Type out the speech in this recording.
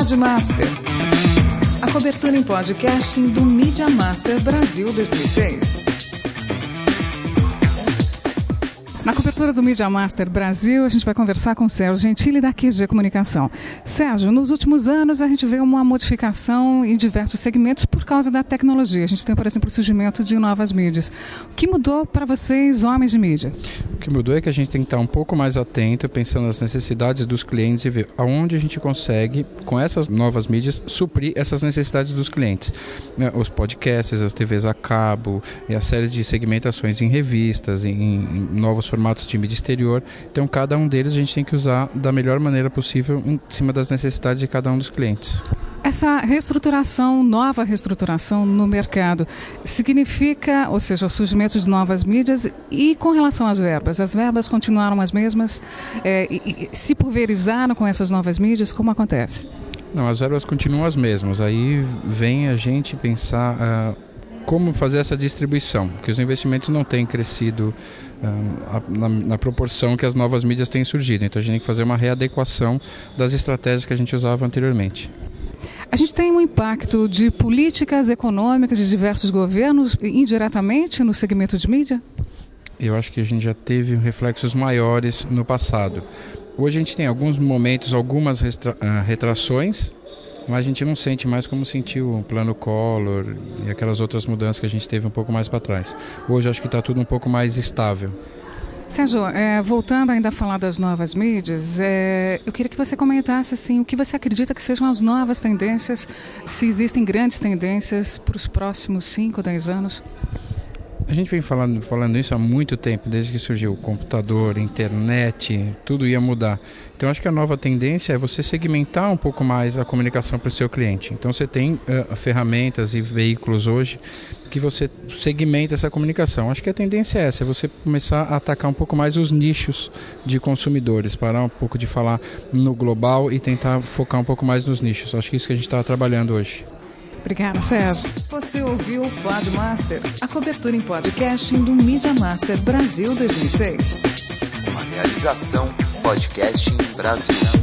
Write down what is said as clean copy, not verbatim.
Podmaster. A cobertura em podcasting do Media Master Brasil 2006. Na cobertura do Media Master Brasil, a gente vai conversar com o Sérgio Gentili da QG Comunicação. Sérgio, nos últimos anos a gente vê uma modificação em diversos segmentos por causa da tecnologia. A gente tem, por exemplo, o surgimento de novas mídias. O que mudou para vocês, homens de mídia? O que mudou é que a gente tem que estar um pouco mais atento, pensando nas necessidades dos clientes e ver aonde a gente consegue, com essas novas mídias, suprir essas necessidades dos clientes. Os podcasts, as TVs a cabo, e as séries de segmentações em revistas, em novos formatos de mídia exterior. Então, cada um deles a gente tem que usar da melhor maneira possível em cima das necessidades de cada um dos clientes. Essa reestruturação, nova reestruturação no mercado, significa, ou seja, o surgimento de novas mídias e com relação às verbas? As verbas continuaram as mesmas? E se pulverizaram com essas novas mídias? Como acontece? Não, as verbas continuam as mesmas. Aí vem a gente pensar como fazer essa distribuição, porque os investimentos não têm crescido na proporção que as novas mídias têm surgido. Então a gente tem que fazer uma readequação das estratégias que a gente usava anteriormente. A gente tem um impacto de políticas econômicas de diversos governos indiretamente no segmento de mídia? Eu acho que a gente já teve reflexos maiores no passado. Hoje a gente tem alguns momentos, algumas retrações, mas a gente não sente mais como sentiu o plano Collor e aquelas outras mudanças que a gente teve um pouco mais para trás. Hoje acho que está tudo um pouco mais estável. Sérgio, voltando ainda a falar das novas mídias, eu queria que você comentasse assim, o que você acredita que sejam as novas tendências, se existem grandes tendências para os próximos 5, 10 anos? A gente vem falando isso há muito tempo, desde que surgiu o computador, a internet, tudo ia mudar. Então acho que a nova tendência é você segmentar um pouco mais a comunicação para o seu cliente. Então você tem ferramentas e veículos hoje que você segmenta essa comunicação. Acho que a tendência é essa, é você começar a atacar um pouco mais os nichos de consumidores, parar um pouco de falar no global e tentar focar um pouco mais nos nichos. Acho que é isso que a gente está trabalhando hoje. Obrigada, Sérgio. Você ouviu o Podmaster, a cobertura em podcasting do Media Master Brasil 2006. Uma realização Podcasting Brasil.